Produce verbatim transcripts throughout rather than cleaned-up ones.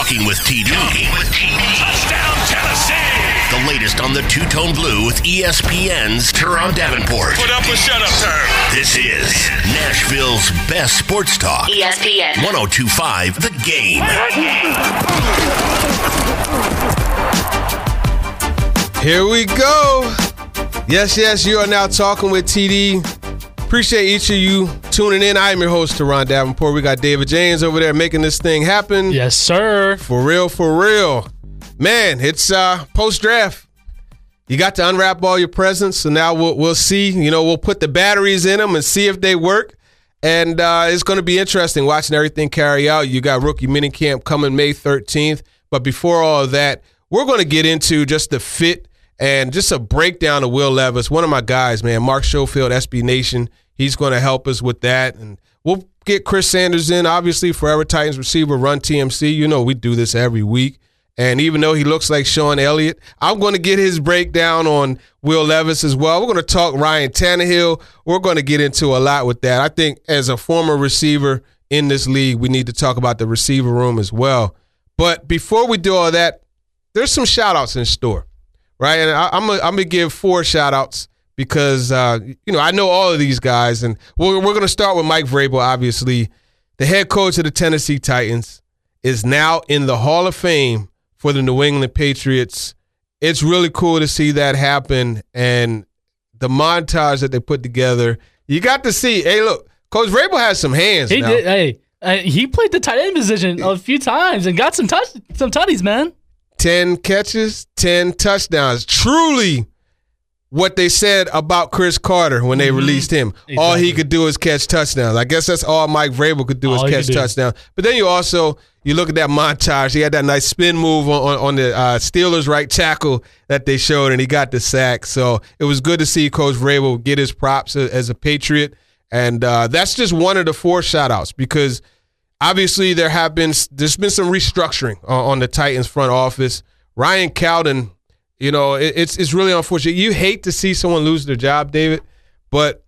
Talking with T D. Talking with T D. Touchdown, Tennessee! The latest on the Two-Tone Blue with E S P N's Teron Davenport. Put up a shut-up turn. This is Nashville's best sports talk. E S P N. one oh two point five The Game. Here we go. Yes, yes, you are now talking with T D. Appreciate each of you tuning in. I am your host, Teron Davenport. We got David James over there making this thing happen. Yes, sir. For real, for real. Man, it's uh, post-draft. You got to unwrap all your presents, so now we'll, we'll see. You know, we'll put the batteries in them and see if they work. And uh, it's going to be interesting watching everything carry out. You got rookie minicamp coming May thirteenth. But before all of that, we're going to get into just the fit and just a breakdown of Will Levis, one of my guys, man. Mark Schofield, S B Nation. He's going to help us with that. And we'll get Chris Sanders in, obviously, Forever Titans receiver, Run T M C. You know we do this every week. And even though he looks like Sean Elliott, I'm going to get his breakdown on Will Levis as well. We're going to talk Ryan Tannehill. We're going to get into a lot with that. I think as a former receiver in this league, we need to talk about the receiver room as well. But before we do all that, there's some shout-outs in store. Right, and I, I'm gonna I'm gonna give four shout outs because uh, you know I know all of these guys, and we're we're gonna start with Mike Vrabel. Obviously, the head coach of the Tennessee Titans is now in the Hall of Fame for the New England Patriots. It's really cool to see that happen, and the montage that they put together. You got to see. Hey, look, Coach Vrabel has some hands. He now. did. Hey, uh, he played the tight end position a few times and got some touch some tutties, man. ten catches, ten touchdowns. Truly what they said about Chris Carter when they mm-hmm. released him. Exactly. All he could do is catch touchdowns. I guess that's all Mike Vrabel could do all is catch touchdowns. But then you also, you look at that montage. He had that nice spin move on, on, on the uh, Steelers right tackle that they showed, and he got the sack. So it was good to see Coach Vrabel get his props as a Patriot. And uh, that's just one of the four shout-outs because – obviously, there have been there's been some restructuring on, on the Titans front office. Ryan Cowden, you know, it, it's it's really unfortunate. You hate to see someone lose their job, David, but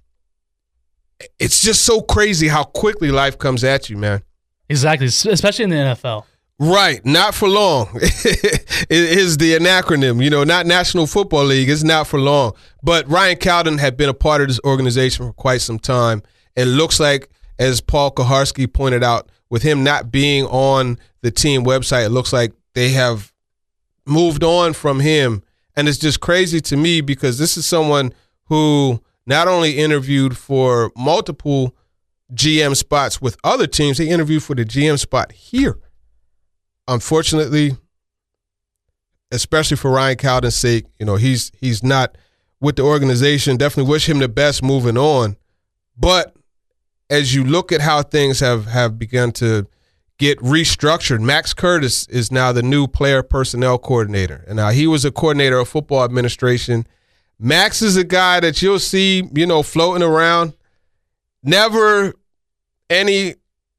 it's just so crazy how quickly life comes at you, man. Exactly, especially in the N F L. Right, not for long. It is the acronym, you know, not National Football League. It's not for long. But Ryan Cowden had been a part of this organization for quite some time. It looks like, as Paul Kuharsky pointed out, with him not being on the team website, it looks like they have moved on from him. And it's just crazy to me because this is someone who not only interviewed for multiple G M spots with other teams, he interviewed for the G M spot here. Unfortunately, especially for Ryan Cowden's sake, you know, he's he's not with the organization. Definitely wish him the best moving on. But as you look at how things have, have begun to get restructured, Max Curtis is now the new player personnel coordinator. And now he was a coordinator of football administration. Max is a guy that you'll see, you know, floating around. Never any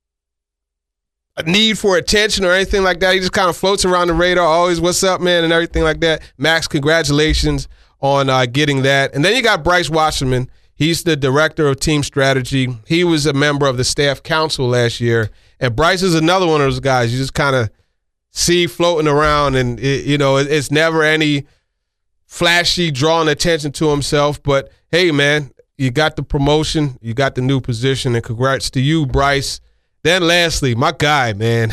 need for attention or anything like that. He just kind of floats around the radar, always, what's up, man, and everything like that. Max, congratulations on uh, getting that. And then you got Bryce Wasserman. He's the director of team strategy. He was a member of the staff council last year. And Bryce is another one of those guys you just kind of see floating around. And, it, you know, it's never any flashy drawing attention to himself. But, hey, man, you got the promotion. You got the new position. And congrats to you, Bryce. Then lastly, my guy, man,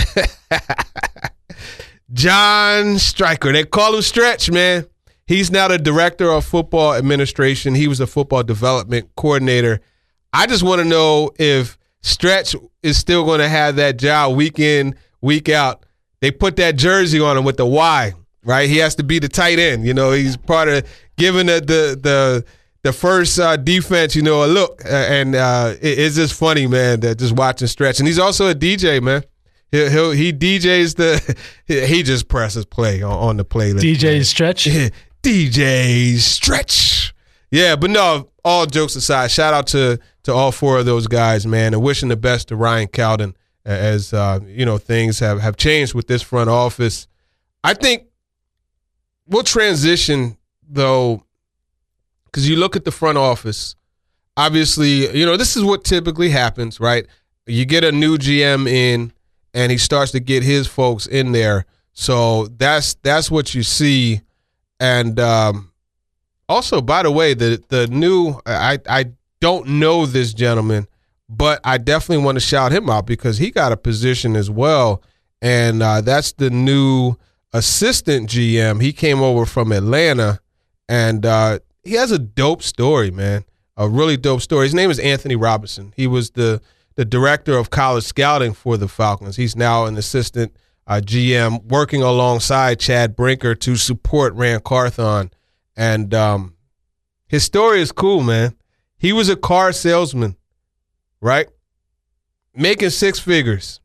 John Stryker. They call him Stretch, man. He's now the director of football administration. He was a football development coordinator. I just want to know if Stretch is still going to have that job week in, week out. They put that jersey on him with the Y, right? He has to be the tight end. You know, he's part of giving the the the, the first uh, defense, you know, a look. Uh, and uh, it, it's just funny, man, that just watching Stretch. And he's also a D J, man. He he'll, he D Js the – he just presses play on, on the playlist. D J Stretch? D J Stretch. Yeah, but no, all jokes aside, shout out to to all four of those guys, man, and wishing the best to Ryan Cowden as, uh, you know, things have, have changed with this front office. I think we'll transition, though, because you look at the front office, obviously, you know, this is what typically happens, right? You get a new G M in, and he starts to get his folks in there. So that's that's what you see. And um, also, by the way, the the new I I don't know this gentleman, but I definitely want to shout him out because he got a position as well, and uh, that's the new assistant G M. He came over from Atlanta, and uh, he has a dope story, man. A really dope story. His name is Anthony Robinson. He was the the director of college scouting for the Falcons. He's now an assistant uh, G M working alongside Chad Brinker to support Rand Carthon. And um, his story is cool, man. He was a car salesman, right? Making six figures.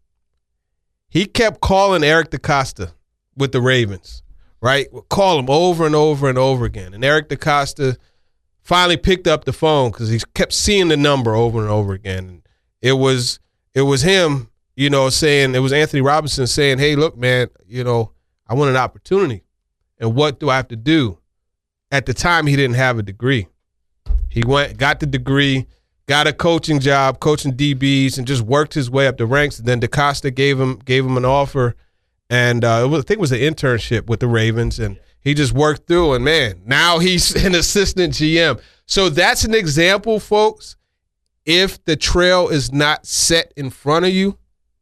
He kept calling Eric DeCosta with the Ravens, right? Would call him over and over and over again. And Eric DeCosta finally picked up the phone because he kept seeing the number over and over again. And it was it was him, you know, saying, it was Anthony Robinson saying, hey, look, man, you know, I want an opportunity. And what do I have to do? At the time, he didn't have a degree. He went, got the degree, got a coaching job, coaching D Bs, and just worked his way up the ranks. And then DeCosta gave him gave him an offer, and uh, it was, I think it was an internship with the Ravens, and he just worked through. And man, now he's an assistant G M. So that's an example, folks. If the trail is not set in front of you,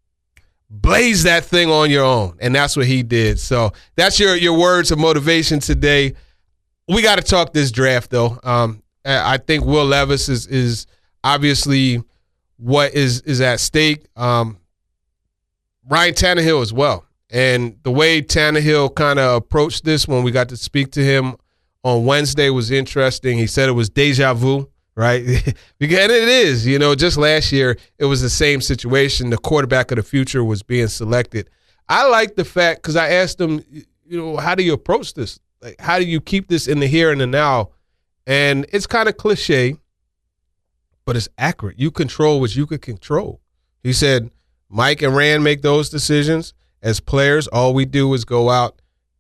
blaze that thing on your own, and that's what he did. So that's your your words of motivation today. We got to talk this draft, though. Um, I think Will Levis is is obviously what is is at stake. Um, Ryan Tannehill as well, and the way Tannehill kind of approached this when we got to speak to him on Wednesday was interesting. He said it was deja vu, right? Because and it is, you know. Just last year, it was the same situation. The quarterback of the future was being selected. I like the fact because I asked him, you know, how do you approach this? Like, how do you keep this in the here and the now? And it's kind of cliche, but it's accurate. You control what you could control. He said, Mike and Rand make those decisions. As players, all we do is go out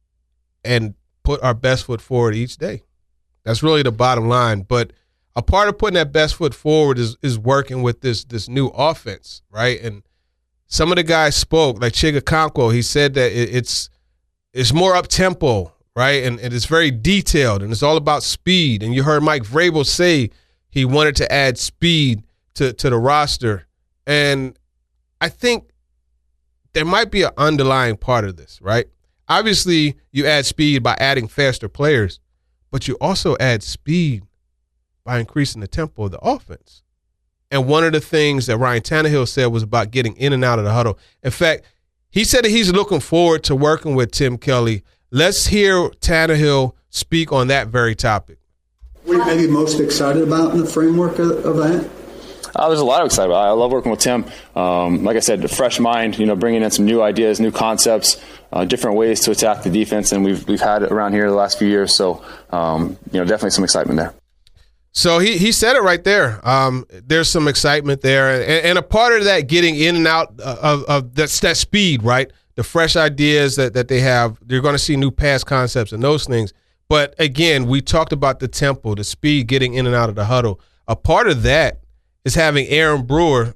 and put our best foot forward each day. That's really the bottom line. But a part of putting that best foot forward is is working with this this new offense, right? And some of the guys spoke, like Chig Okonkwo. He said that it, it's it's more up-tempo, right? And, and it's very detailed, and it's all about speed. And you heard Mike Vrabel say he wanted to add speed to, to the roster. And I think there might be an underlying part of this, right? Obviously, you add speed by adding faster players, but you also add speed by increasing the tempo of the offense. And one of the things that Ryan Tannehill said was about getting in and out of the huddle. In fact, he said that he's looking forward to working with Tim Kelly. Let's hear Tannehill speak on that very topic. What are you maybe most excited about in the framework of, of that? Uh, there's a lot of excitement. I love working with Tim. Um, like I said, a fresh mind, you know, bringing in some new ideas, new concepts, uh, different ways to attack the defense, and we've we've had it around here the last few years. So, um, you know, definitely some excitement there. So he he said it right there. Um, there's some excitement there, and, and a part of that getting in and out of, of that, that speed, right? The fresh ideas that, that they have. You're going to see new pass concepts and those things. But again, we talked about the tempo, the speed, getting in and out of the huddle. A part of that is having Aaron Brewer.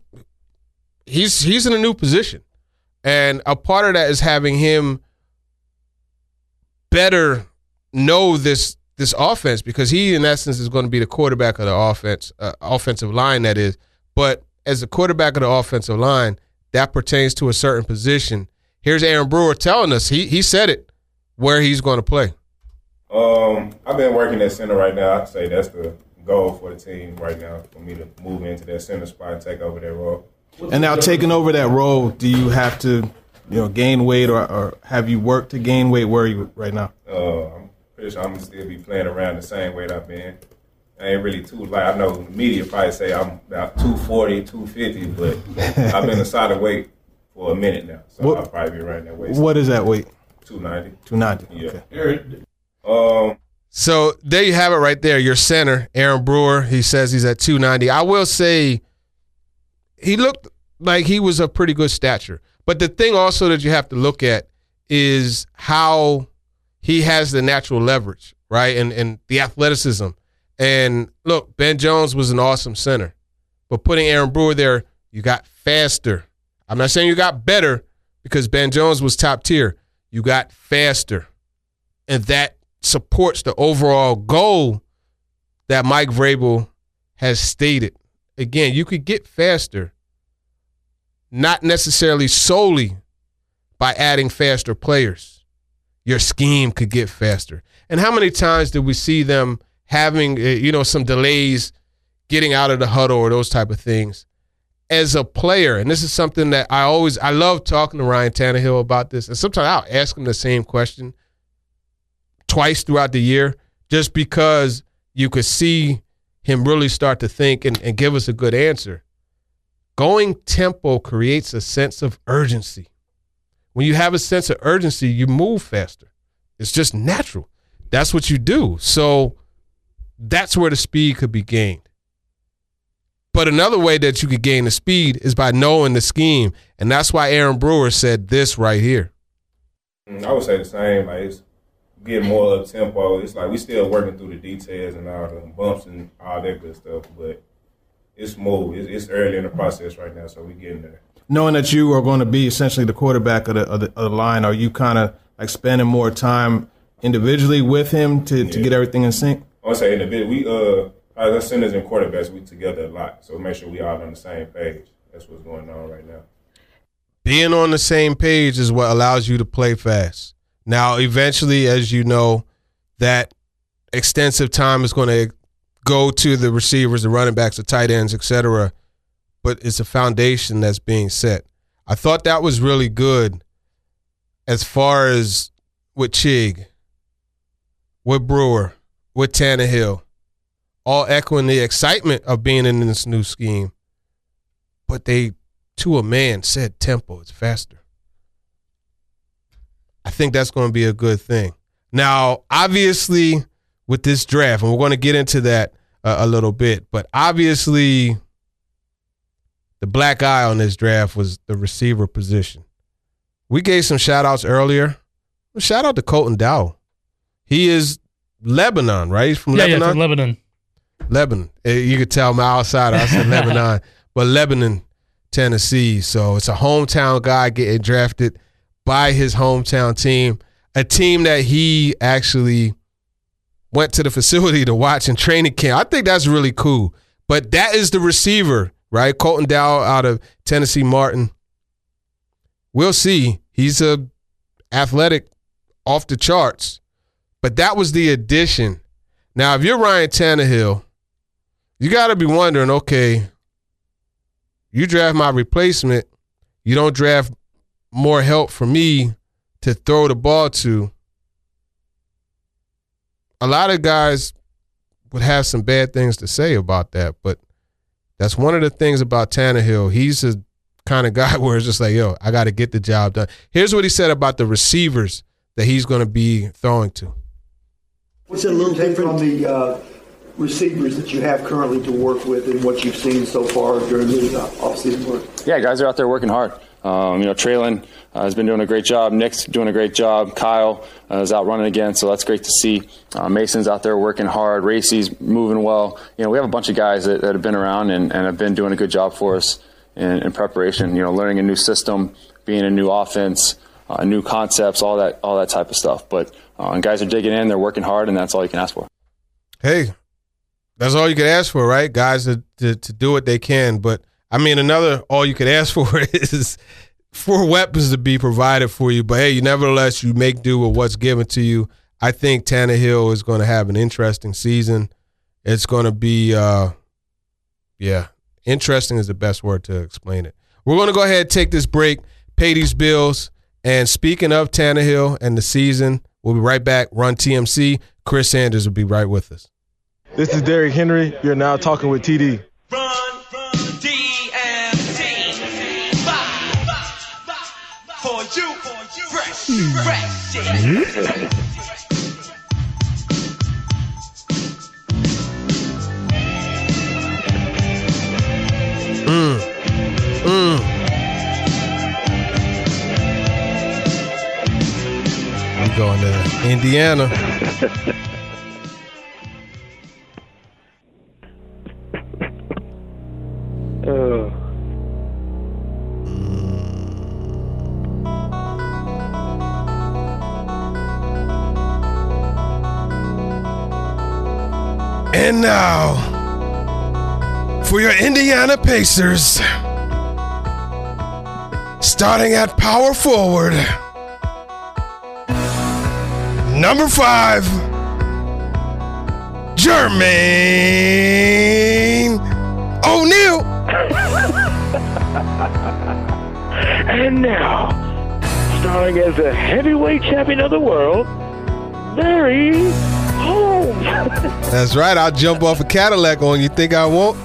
He's he's in a new position, and a part of that is having him better know this this offense, because he, in essence, is going to be the quarterback of the offense, uh, offensive line, that is. But as the quarterback of the offensive line, that pertains to a certain position. Here's Aaron Brewer telling us, he he said it, where he's going to play. Um, I've been working at center right now. I'd say that's the goal for the team right now, for me to move into that center spot and take over that role. And now taking over that role, do you have to, you know, gain weight, or, or have you worked to gain weight? Where are you right now? Uh, I'm pretty sure I'm going to still be playing around the same weight I've been. I ain't really too light. I know the media probably say I'm about two forty, two fifty, but I've been a solid weight for a minute now, so what, I'll probably be around that weight. What is that weight? two ninety. two ninety, yeah. Okay. Um, so there you have it right there. Your center, Aaron Brewer, he says he's at two ninety. I will say he looked like he was a pretty good stature. But the thing also that you have to look at is how he has the natural leverage, right, and, and the athleticism. And, look, Ben Jones was an awesome center. But putting Aaron Brewer there, you got faster. I'm not saying you got better, because Ben Jones was top tier. You got faster, and that supports the overall goal that Mike Vrabel has stated. Again, you could get faster, not necessarily solely by adding faster players. Your scheme could get faster. And how many times did we see them having, you know, some delays getting out of the huddle or those type of things? As a player, and this is something that I always, I love talking to Ryan Tannehill about this, and sometimes I'll ask him the same question twice throughout the year just because you could see him really start to think and, and give us a good answer. Going tempo creates a sense of urgency. When you have a sense of urgency, you move faster. It's just natural. That's what you do. So that's where the speed could be gained. But another way that you could gain the speed is by knowing the scheme. And that's why Aaron Brewer said this right here. I would say the same. Like, it's getting more up tempo. It's like we still working through the details and all the bumps and all that good stuff. But it's smooth. It's, it's early in the process right now, so we're getting there. Knowing that you are going to be essentially the quarterback of the, of the, of the line, are you kind of like spending more time individually with him to, yeah. to get everything in sync? I would say individually. We, uh, as centers and quarterbacks, we together a lot. So make sure we all on the same page. That's what's going on right now. Being on the same page is what allows you to play fast. Now, eventually, as you know, that extensive time is going to go to the receivers, the running backs, the tight ends, et cetera. But it's a foundation that's being set. I thought that was really good as far as with Chig, with Brewer, with Tannehill, all echoing the excitement of being in this new scheme. But they, to a man, said tempo. It's faster. I think that's going to be a good thing. Now, obviously, with this draft, and we're going to get into that uh, a little bit, but obviously the black eye on this draft was the receiver position. We gave some shout-outs earlier. Shout out to Colton Dowell. He is Lebanon, right? He's from yeah, Lebanon? Yeah, from Lebanon. Lebanon. You could tell my outsider. I said Lebanon. But Lebanon, Tennessee. So it's a hometown guy getting drafted by his hometown team, a team that he actually went to the facility to watch in training camp. I think that's really cool. But that is the receiver, right? Colton Dowell out of Tennessee Martin. We'll see. He's a athletic off the charts. But that was the addition. Now, if you're Ryan Tannehill, you got to be wondering, okay, you draft my replacement, you don't draft more help for me to throw the ball to. A lot of guys would have some bad things to say about that, but that's one of the things about Tannehill. He's a kind of guy where it's just like, yo, I got to get the job done. Here's what he said about the receivers that he's going to be throwing to. What's a little different on the uh, receivers that you have currently to work with and what you've seen so far during the uh, offseason work? Yeah, guys are out there working hard. Um, you know, Traylon uh, has been doing a great job. Nick's doing a great job. Kyle uh, is out running again, so that's great to see. Uh, Mason's out there working hard. Racy's moving well. You know, we have a bunch of guys that, that have been around and, and have been doing a good job for us in, in preparation. You know, learning a new system, being a new offense, uh, new concepts, all that, all that type of stuff. But uh, and guys are digging in. They're working hard, and that's all you can ask for. Hey, that's all you can ask for, right? Guys to, to, to do what they can. But, I mean, another all you can ask for is for weapons to be provided for you. But, hey, you nevertheless, you make do with what's given to you. I think Tannehill is going to have an interesting season. It's going to be, uh, yeah, interesting is the best word to explain it. We're going to go ahead and take this break, pay these bills. And speaking of Tannehill and the season, we'll be right back. Run T M C. Chris Sanders will be right with us. This is Derrick Henry. You're now talking with T D. Run, run, T M C. For you, for you, fresh, fresh shit. Mm. Mm. I'm going to Indiana. uh. And now, for your Indiana Pacers, starting at power forward, number five, Jermaine O'Neal. And now, starring as the heavyweight champion of the world, Larry Holmes. That's right. I'll jump off a Cadillac on you. Think I won't?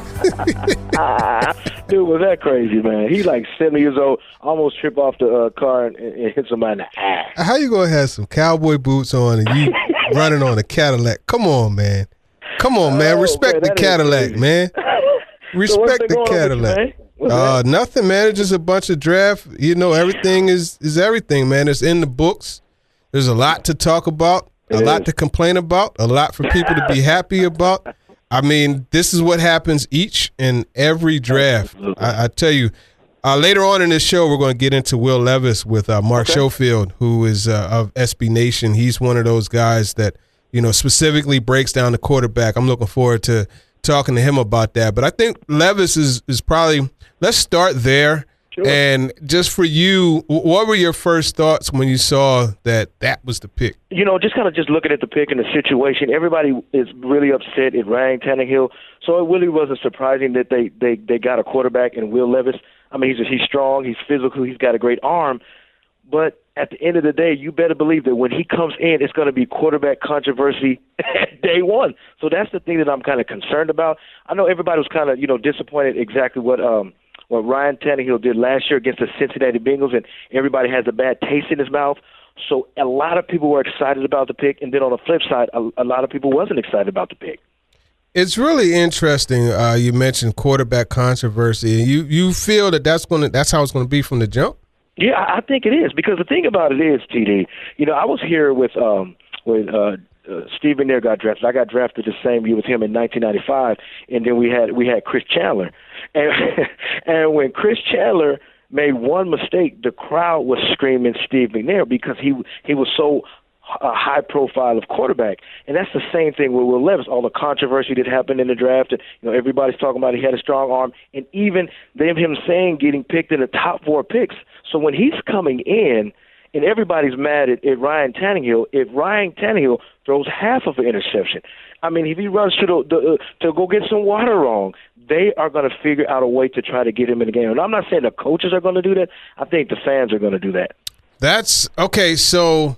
ah, dude, was that crazy, man? He like seventy years old, almost tripped off the uh, car and, and hit somebody in the ass. How you gonna have some cowboy boots on and you running on a Cadillac? Come on, man. Come on, man. Oh, Respect man, the Cadillac, man. Respect so the Cadillac. Uh, nothing, man. It's just a bunch of draft. You know, everything is is everything, man. It's in the books. There's a lot to talk about, a it lot is. to complain about, a lot for people to be happy about. I mean, this is what happens each and every draft. I, I tell you, uh, later on in this show, we're going to get into Will Levis with uh, Mark okay. Schofield, who is uh, of S B Nation. He's one of those guys that, you know, specifically breaks down the quarterback. I'm looking forward to talking to him about that. But I think Levis is is probably – let's start there. Sure. And just for you, what were your first thoughts when you saw that that was the pick? You know, just kind of just looking at the pick and the situation, everybody is really upset at Ryan Tannehill. So it really wasn't surprising that they, they, they got a quarterback in Will Levis. I mean, he's he's strong, he's physical, he's got a great arm. But at the end of the day, you better believe that when he comes in, it's going to be quarterback controversy at day one. So that's the thing that I'm kind of concerned about. I know everybody was kind of, you know, disappointed exactly what um, – what Ryan Tannehill did last year against the Cincinnati Bengals, and everybody has a bad taste in his mouth. So a lot of people were excited about the pick, and then on the flip side, a, a lot of people wasn't excited about the pick. It's really interesting. Uh, you mentioned quarterback controversy. You you feel that that's going to that's how it's going to be from the jump? Yeah, I think it is, because the thing about it is, T D, you know, I was here with um with uh, uh, Steve McNair got drafted. I got drafted the same year with him in nineteen ninety-five, and then we had we had Chris Chandler. And, and when Chris Chandler made one mistake, the crowd was screaming Steve McNair because he he was so uh, high profile of quarterback. And that's the same thing with Will Levis. All the controversy that happened in the draft, and, you know, everybody's talking about he had a strong arm, and even them him saying getting picked in the top four picks. So when he's coming in, and everybody's mad at, at Ryan Tannehill, if Ryan Tannehill throws half of an interception, I mean, if he runs to the, the uh, to go get some water wrong, they are going to figure out a way to try to get him in the game. And I'm not saying the coaches are going to do that. I think the fans are going to do that. That's okay. So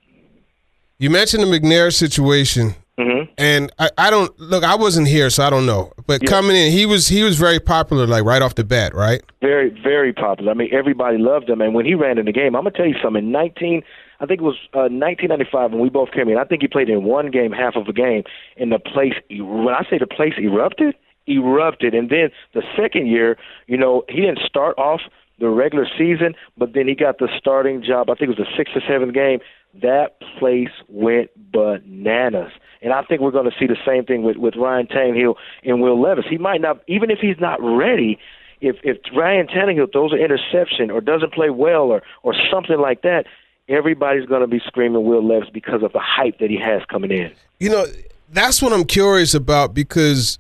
you mentioned the McNair situation, mm-hmm. and I, I don't look. I wasn't here, so I don't know. But yeah. coming in, he was he was very popular, like right off the bat, right? Very, very popular. I mean, everybody loved him. And when he ran in the game, I'm gonna tell you something. In nineteen, I think it was uh, nineteen ninety-five when we both came in. I think he played in one game, half of a game, and the place. When I say the place erupted, erupted. And then the second year, you know, he didn't start off the regular season, but then he got the starting job. I think it was the sixth or seventh game. That place went bananas. And I think we're going to see the same thing with, with Ryan Tannehill and Will Levis. He might not, even if he's not ready, if, if Ryan Tannehill throws an interception or doesn't play well or, or something like that, everybody's going to be screaming Will Levis because of the hype that he has coming in. You know, that's what I'm curious about, because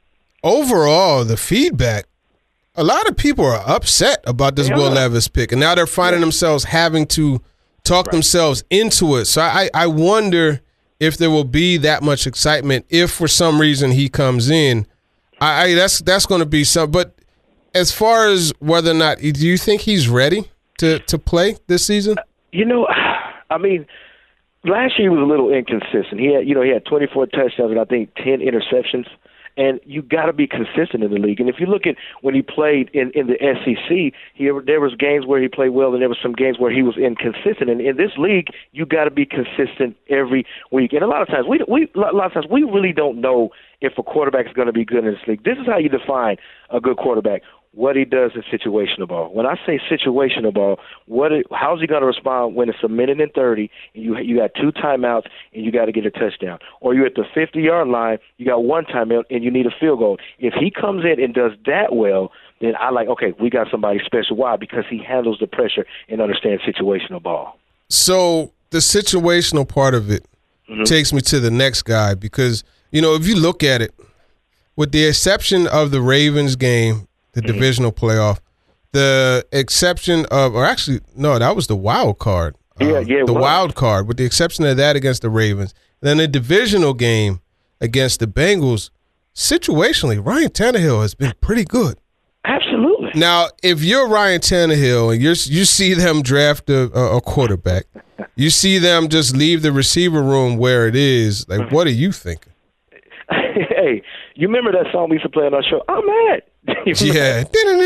overall, the feedback, a lot of people are upset about this yeah. Will Levis pick, and now they're finding yeah. themselves having to talk right. themselves into it. So I, I wonder if there will be that much excitement if for some reason he comes in. I, I that's that's going to be some. But as far as whether or not, do you think he's ready to, to play this season? You know, I mean, last year he was a little inconsistent. He had, you know, he had twenty-four touchdowns and I think ten interceptions. And you got to be consistent in the league. And if you look at when he played in, in the S E C, he, there was games where he played well, and there was some games where he was inconsistent. And in this league, you got to be consistent every week. And a lot of times, we we a lot of times we really don't know if a quarterback is going to be good in this league. This is how you define a good quarterback: what he does in situational ball. When I say situational ball, what it, how's he going to respond when it's a minute and thirty and you you got two timeouts and you got to get a touchdown, or you're at the fifty-yard line, you got one timeout and you need a field goal. If he comes in and does that well, then I like, okay, we got somebody special. Why? Because he handles the pressure and understands situational ball. So the situational part of it mm-hmm. takes me to the next guy, because you know, if you look at it, with the exception of the Ravens game, the mm-hmm. divisional playoff, the exception of, or actually, no, that was the wild card. Yeah, um, yeah, the was. wild card, with the exception of that against the Ravens. Then the divisional game against the Bengals, situationally, Ryan Tannehill has been pretty good. Absolutely. Now, if you're Ryan Tannehill and you're, you see them draft a, a quarterback, you see them just leave the receiver room where it is, like, what are you thinking? Hey, you remember that song we used to play on our show? I'm mad. Yeah.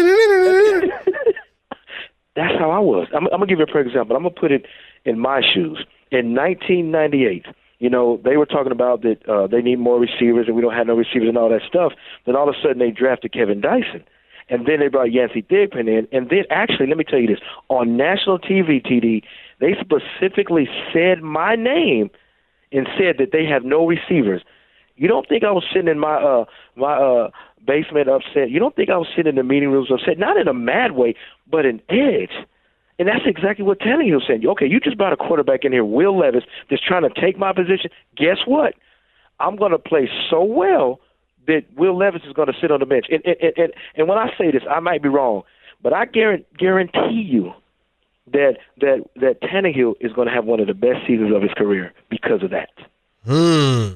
That's how I was. I'm, I'm going to give you a perfect example. I'm going to put it in my shoes. In nineteen ninety-eight, you know, they were talking about that uh, they need more receivers and we don't have no receivers and all that stuff. Then all of a sudden they drafted Kevin Dyson. And then they brought Yancey Thigpen in. And then actually, let me tell you this, on national T V, T D, they specifically said my name and said that they have no receivers. You don't think I was sitting in my uh, my uh, basement upset? You don't think I was sitting in the meeting rooms upset? Not in a mad way, but an edge. And that's exactly what Tannehill said. Okay, you just brought a quarterback in here, Will Levis, that's trying to take my position. Guess what? I'm going to play so well that Will Levis is going to sit on the bench. And, and, and, and when I say this, I might be wrong, but I guarantee you that that that Tannehill is going to have one of the best seasons of his career because of that. Hmm.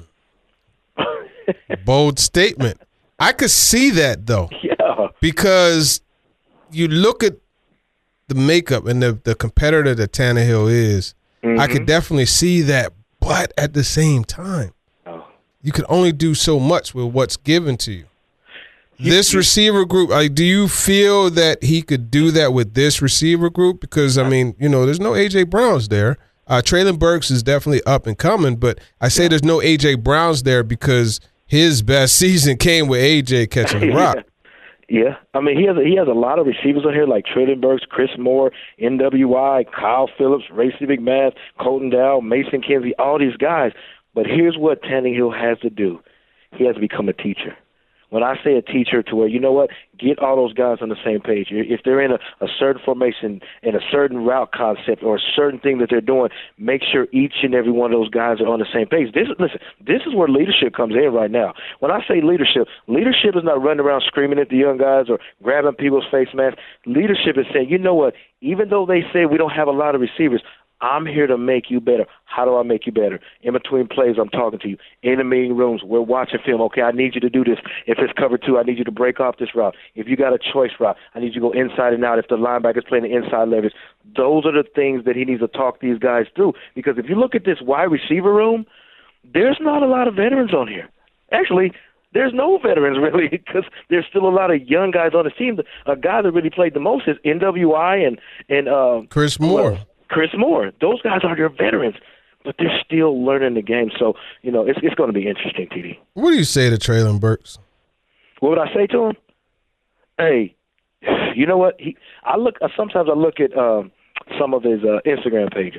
Bold statement. I could see that, though. Yeah. Because you look at the makeup and the, the competitor that Tannehill is, mm-hmm. I could definitely see that. But at the same time, oh. you can only do so much with what's given to you. you this you, receiver group, like, do you feel that he could do that with this receiver group? Because, I mean, you know, there's no A J. Browns there. Uh, Treylon Burks is definitely up and coming, but I say yeah. there's no A J. Browns there because his best season came with A J catching the rock. Yeah, I mean, he has a, he has a lot of receivers on here like Treylon Burks, Chris Moore, N W I, Kyle Phillips, Racey McMath, Colton Dow, Mason Kinsey, all these guys. But here's what Tannehill has to do. He has to become a teacher. When I say a teacher, to where, you know what, get all those guys on the same page. If they're in a, a certain formation and a certain route concept or a certain thing that they're doing, make sure each and every one of those guys are on the same page. This, listen, this is where leadership comes in right now. When I say leadership, leadership is not running around screaming at the young guys or grabbing people's face masks. Leadership is saying, you know what, even though they say we don't have a lot of receivers, I'm here to make you better. How do I make you better? In between plays, I'm talking to you. In the meeting rooms, we're watching film. Okay, I need you to do this. If it's cover two, I need you to break off this route. If you got a choice route, I need you to go inside and out. If the linebacker's playing the inside leverage, those are the things that he needs to talk these guys through. Because if you look at this wide receiver room, there's not a lot of veterans on here. Actually, there's no veterans, really, because there's still a lot of young guys on the team. A guy that really played the most is N W I and, and uh, Chris Moore. Well, Chris Moore. Those guys are your veterans, but they're still learning the game. So, you know, it's it's going to be interesting, T D. What do you say to Treylon Burks? What would I say to him? Hey, you know what? He, I look. Sometimes I look at um, some of his uh, Instagram pages,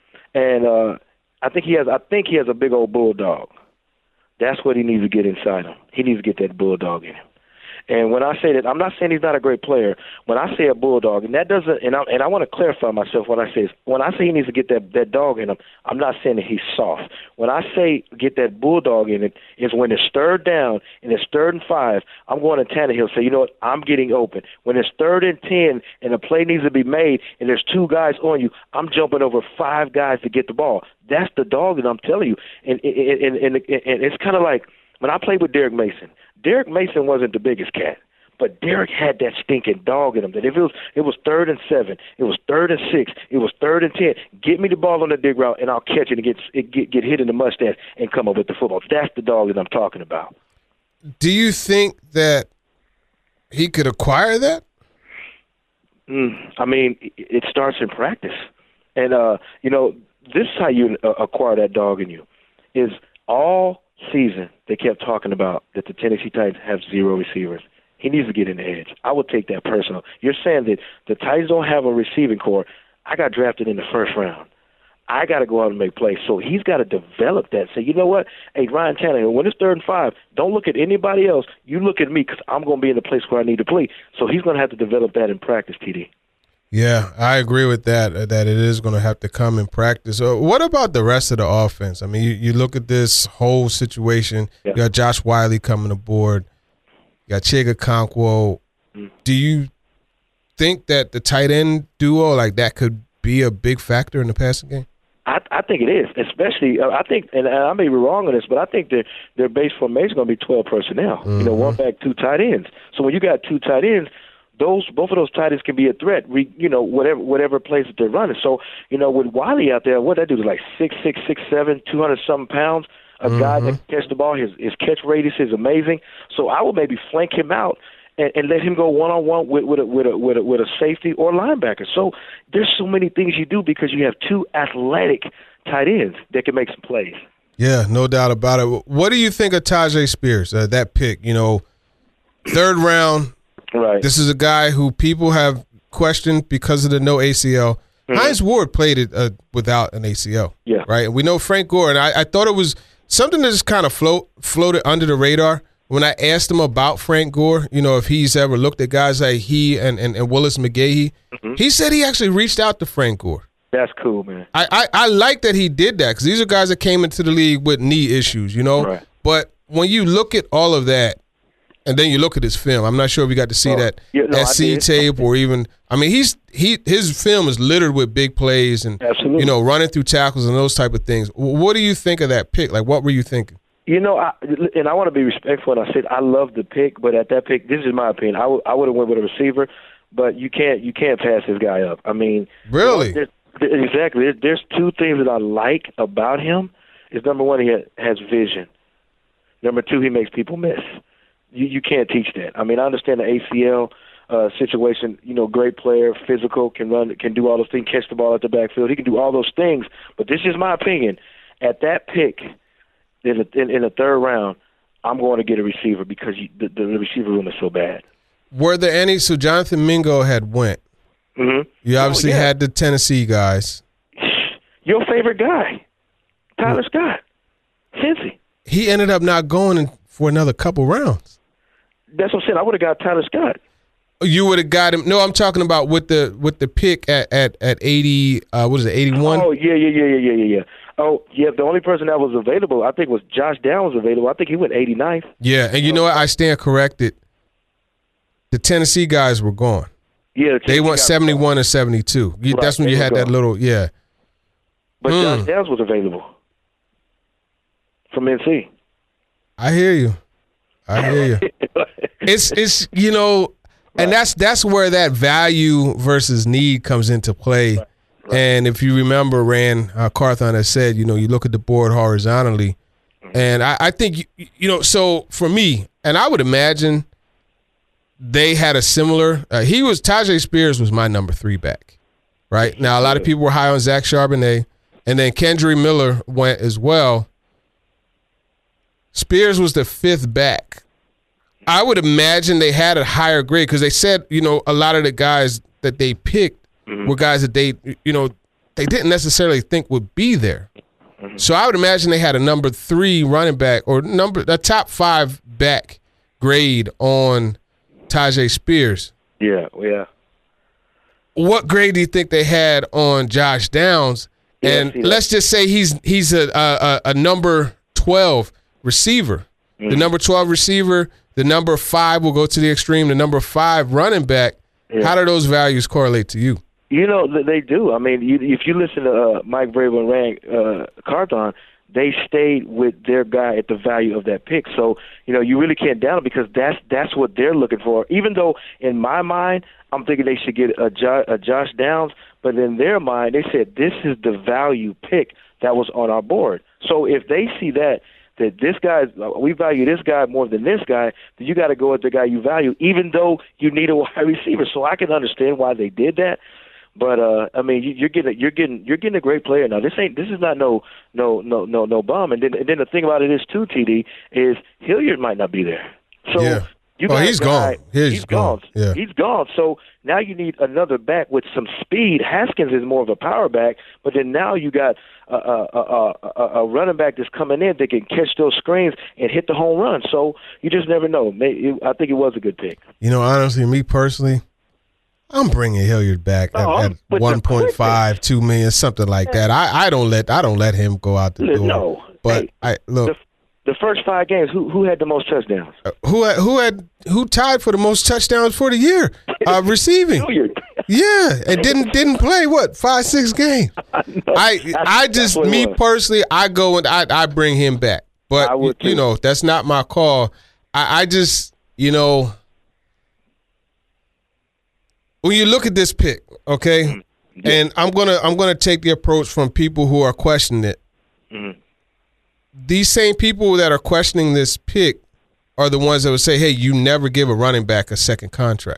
and uh, I think he has. I think he has a big old bulldog. That's what he needs to get inside him. He needs to get that bulldog in him. And when I say that, I'm not saying he's not a great player. When I say a bulldog, and that doesn't, and I, and I want to clarify myself when I say this. When I say he needs to get that, that dog in him, I'm not saying that he's soft. When I say get that bulldog in it, is when it's third down and it's third and five, I'm going to Tannehill, say, you know what, I'm getting open. When it's third and ten and a play needs to be made and there's two guys on you, I'm jumping over five guys to get the ball. That's the dog that I'm telling you. And, and, and, and, and it's kind of like when I played with Derek Mason. Derek Mason wasn't the biggest cat, but Derek had that stinking dog in him. That if it was it was third and seven, it was third and six, it was third and ten. Get me the ball on the dig route, and I'll catch it and get it get, get hit in the mustache and come up with the football. That's the dog that I'm talking about. Do you think that he could acquire that? Mm, I mean, it starts in practice, and uh, you know, this is how you uh, acquire that dog in you. Is all season they kept talking about that the Tennessee Titans have zero receivers. He needs to get in the edge. I would take that personal. You're saying that the Titans don't have a receiving core. I got drafted in the first round. I got to go out and make plays. So he's got to develop that. Say, you know what? Hey, Ryan Tannehill, when it's third and five, don't look at anybody else. You look at me because I'm going to be in the place where I need to play. So he's going to have to develop that in practice, T D. Yeah, I agree with that, uh, that it is going to have to come in practice. Uh, what about the rest of the offense? I mean, you, you look at this whole situation. Yeah. You got Josh Wiley coming aboard. You got Chig Okonkwo. Mm. Do you think that the tight end duo, like that, could be a big factor in the passing game? I, I think it is, especially uh, I think, and I may be wrong on this, but I think their their base formation is going to be twelve personnel. Mm-hmm. You know, one back, two tight ends. So when you got two tight ends, those both of those tight ends can be a threat. Re, you know, whatever whatever plays that they're running. So you know, with Wiley out there, what that dude is like six six, six seven, two hundred something pounds. A mm-hmm. guy that can catch the ball. His his catch radius is amazing. So I would maybe flank him out and, and let him go one on one with with a, with a with a with a safety or linebacker. So there's so many things you do because you have two athletic tight ends that can make some plays. Yeah, no doubt about it. What do you think of Tyjae Spears? Uh, that pick, you know, third round. Right. This is a guy who people have questioned because of the no A C L. Mm-hmm. Hines Ward played it uh, without an A C L. Yeah. Right. And we know Frank Gore, and I, I thought it was something that just kind of float floated under the radar. When I asked him about Frank Gore, you know, if he's ever looked at guys like he and, and, and Willis McGahee, mm-hmm. he said he actually reached out to Frank Gore. That's cool, man. I, I, I like that he did that because these are guys that came into the league with knee issues, you know. Right. But when you look at all of that, and then you look at his film, I'm not sure if you got to see oh, that yeah, no, S C tape or even. I mean, he's he his film is littered with big plays and Absolutely. you know running through tackles and those type of things. What do you think of that pick? Like, what were you thinking? You know, I, and I want to be respectful. And I said I love the pick, but at that pick, this is my opinion. I, w- I would have went with a receiver, but you can't you can't pass this guy up. I mean, really, there's, there's, exactly. There's, there's two things that I like about him. Is number one, he ha- has vision. Number two, he makes people miss. You, you can't teach that. I mean, I understand the A C L uh, situation. You know, great player, physical, can run, can do all those things, catch the ball at the backfield. He can do all those things. But this is my opinion. At that pick, in the, in, in the third round, I'm going to get a receiver because you, the, the receiver room is so bad. Were there any? So Jonathan Mingo had went. Mm-hmm. You obviously oh, yeah. had the Tennessee guys. Your favorite guy, Tyler mm. Scott, Cincy. He ended up not going in for another couple rounds. That's what I'm saying. I would have got Tyler Scott. You would have got him. No, I'm talking about with the with the pick at at, at eighty. Uh, what is it? eighty-one. Oh yeah, yeah, yeah, yeah, yeah, yeah. Oh yeah. The only person that was available, I think, was Josh Downs available. I think he went eighty-ninth. Yeah, and you know what? I stand corrected. The Tennessee guys were gone. Yeah, the they went seventy-one and seventy-two. You, right, that's when you had that little yeah. But mm. Josh Downs was available from N C. I hear you. I hear you. It's it's you know, and that's that's where that value versus need comes into play. Right. Right. And if you remember, Rand uh, Carthon has said, you know, you look at the board horizontally, mm-hmm. and I, I think you, you know. So for me, and I would imagine they had a similar. Uh, he was Tyjae Spears was my number three back. Right now, a lot of people were high on Zach Charbonnet, and then Kendre Miller went as well. Spears was the fifth back. I would imagine they had a higher grade because they said, you know, a lot of the guys that they picked mm-hmm. were guys that they, you know, they didn't necessarily think would be there. Mm-hmm. So I would imagine they had a number three running back or number a top five back grade on Tyjae Spears. Yeah, yeah. What grade do you think they had on Josh Downs? Yeah, and let's just say he's he's a a, a number twelve receiver. Mm-hmm. The number twelve receiver, the number five will go to the extreme, the number five running back. Yeah. How do those values correlate to you? You know, they do. I mean, you, if you listen to uh, Mike Vrabel and Rand uh, Carthon, they stayed with their guy at the value of that pick. So, you know, you really can't down it because that's that's what they're looking for. Even though, in my mind, I'm thinking they should get a, jo- a Josh Downs, but in their mind, they said this is the value pick that was on our board. So if they see that, that this guy, we value this guy more than this guy, then you got to go with the guy you value, even though you need a wide receiver. So I can understand why they did that. But uh, I mean, you're getting you're getting you're getting a great player now. This ain't this is not no no no no no bum. And then and then the thing about it is too, T D, is Hilliard might not be there. So yeah. you oh, got he's a guy, gone. He's, he's gone. gone. Yeah. He's gone. So now you need another back with some speed. Haskins is more of a power back, but then now you got a, a, a, a, a running back that's coming in that can catch those screens and hit the home run. So you just never know. I think it was a good pick. You know, honestly, me personally, I'm bringing Hilliard back Oh, at, I'm- at but the one point five, two million, something like that. I, I don't let I don't let him go out the Look, door. no. But Hey, I look The, the first five games, who who had the most touchdowns? who had, who had who tied for the most touchdowns for the year uh, receiving. Hilliard. Yeah, and didn't didn't play what five six games. I I That's- just that's what it me was. personally, I go and I I bring him back, but I would you too. know that's not my call. I, I just you know when you look at this pick, okay, Mm-hmm. and I'm gonna I'm gonna take the approach from people who are questioning it. Mhm. These same people that are questioning this pick are the ones that would say, "Hey, you never give a running back a second contract."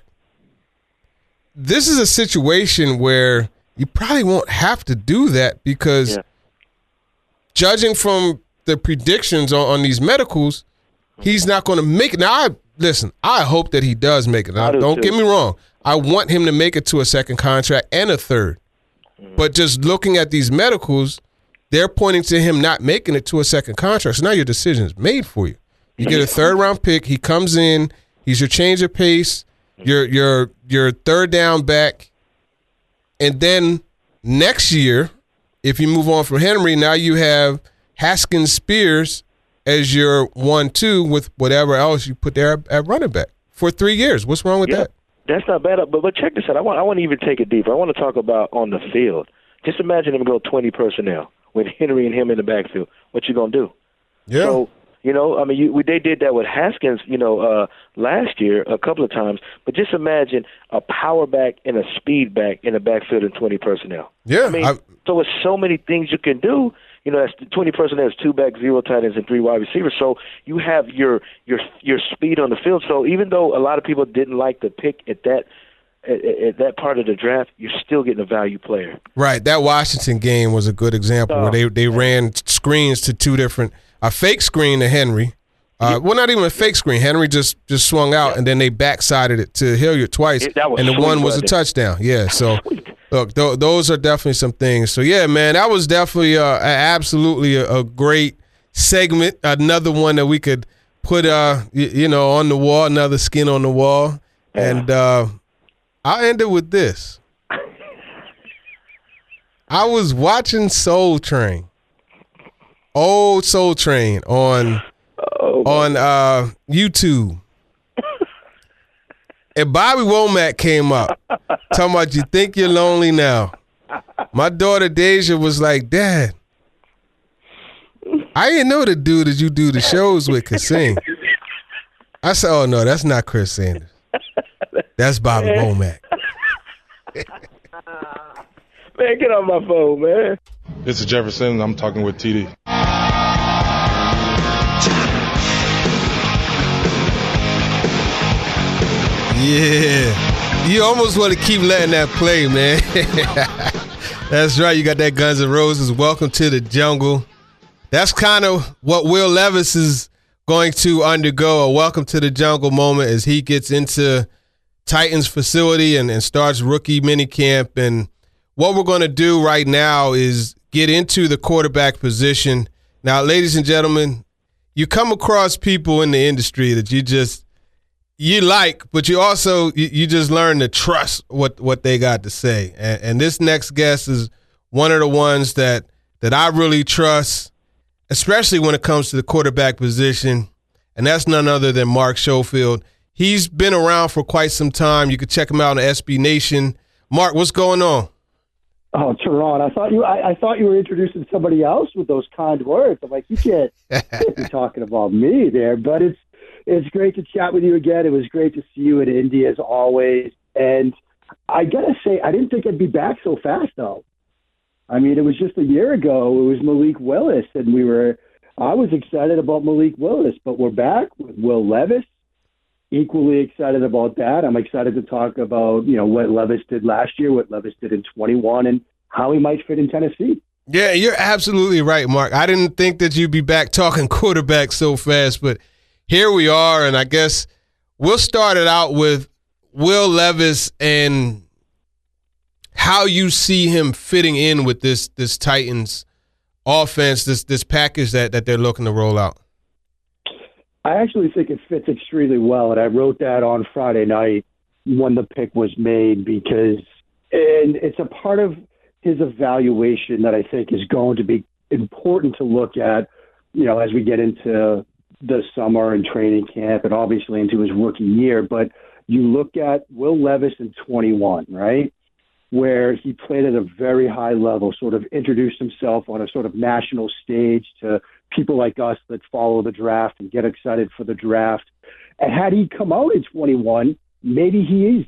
This is a situation where you probably won't have to do that because Yeah. judging from the predictions on, on these medicals, he's not going to make it. Now, I, listen, I hope that he does make it. Now, I do don't too. get me wrong. I want him to make it to a second contract and a third. Mm-hmm. But just looking at these medicals, they're pointing to him not making it to a second contract. So now your decision is made for you. You get a third round pick. He comes in. He's your change of pace. Your your your third down back, and then next year, if you move on from Henry, now you have Haskins Spears as your one two with whatever else you put there at, at running back for three years. What's wrong with Yeah. that? That's not bad. But but check this out. I want I want to even take it deeper. I want to talk about on the field. Just imagine him go twenty personnel with Henry and him in the backfield. What you gonna do? Yeah. So, you know, I mean, you, we, they did that with Haskins, you know, uh, last year a couple of times. But just imagine a power back and a speed back in the backfield in twenty personnel. Yeah. I mean, I- so it's so many things you can do. You know, that's twenty personnel is two back, zero tight ends, and three wide receivers. So you have your your your speed on the field. So even though a lot of people didn't like the pick at that at, at that part of the draft, you're still getting a value player. Right. That Washington game was a good example Oh, where they, they ran screens to two different a fake screen to Henry. Uh, well, not even a fake screen. Henry just, just swung out, and then they backsided it to Hilliard twice, It- that was and the sweet, one was a wasn't it? touchdown. Yeah, so Sweet. look, th- those are definitely some things. So yeah, man, that was definitely uh, a, absolutely a, a great segment. Another one that we could put, uh, y- you know, on the wall. Another skin on the wall, and uh, I'll end it with this. I was watching Soul Train, old Soul Train on Oh, on uh, YouTube, and Bobby Womack came up talking about you think you're lonely now. My daughter Deja was like, "Dad, I didn't know the dude that you do the shows with could sing." I said, "Oh no, that's not Chris Sanders. That's Bobby Womack." Man, get on my phone, man. This is Jefferson. I'm talking with T D. Yeah. You almost want to keep letting that play, man. That's right. You got that Guns N' Roses. Welcome to the jungle. That's kind of what Will Levis is going to undergo, a welcome to the jungle moment as he gets into Titans facility and, and starts rookie minicamp. And what we're going to do right now is get into the quarterback position. Now, ladies and gentlemen, you come across people in the industry that you just you like, but you also you, you just learn to trust what, what they got to say. And, and this next guest is one of the ones that that I really trust, especially when it comes to the quarterback position, and that's none other than Mark Schofield. He's been around for quite some time. You can check him out on S B Nation. Mark, what's going on? Oh, Teron, I thought you I, I thought you were introducing somebody else with those kind words. I'm like, you can't, you can't be talking about me there, but it's it's great to chat with you again. It was great to see you at Indy as always. And I gotta say, I didn't think I'd be back so fast though. I mean, it was just a year ago. It was Malik Willis, and we were. I was excited about Malik Willis, but we're back with Will Levis. Equally excited about that. I'm excited to talk about, you know, what Levis did last year, what Levis did in twenty-one, and how he might fit in Tennessee. Yeah, you're absolutely right, Mark. I didn't think that you'd be back talking quarterback so fast, but here we are, and I guess we'll start it out with Will Levis and how you see him fitting in with this this Titans offense, this this package that, that they're looking to roll out. I actually think it fits extremely well, and I wrote that on Friday night when the pick was made, because and it's a part of his evaluation that I think is going to be important to look at, you know, as we get into the summer and training camp and obviously into his rookie year. But you look at Will Levis in twenty-one, right, where he played at a very high level, sort of introduced himself on a sort of national stage to people like us that follow the draft and get excited for the draft. And had he come out in twenty-one, maybe he is